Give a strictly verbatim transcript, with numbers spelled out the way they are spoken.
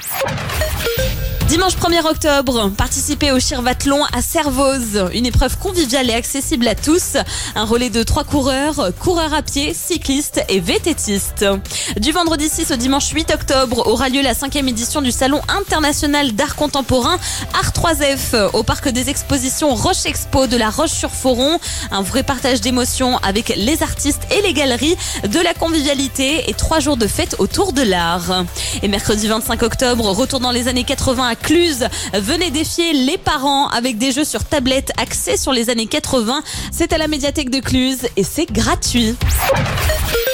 Dimanche premier octobre, participez au Chirvathlon à Servoz, une épreuve conviviale et accessible à tous. Un relais de trois coureurs, coureurs à pied, cyclistes et V T Tistes. Du vendredi six au dimanche huit octobre aura lieu la cinquième édition du Salon international d'art contemporain Art trois F au parc des expositions Roche Expo de la Roche-sur-Foron. Un vrai partage d'émotions avec les artistes et les galeries, de la convivialité et trois jours de fête autour de l'art. Et mercredi vingt-cinq octobre, retour dans les années quatre-vingts à Cluse. Venez défier les parents avec des jeux sur tablette axés sur les années quatre-vingts. C'est à la médiathèque de Cluse et c'est gratuit.